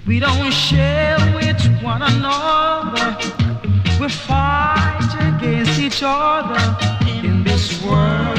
We don't share with one another. We fight against each other in this world.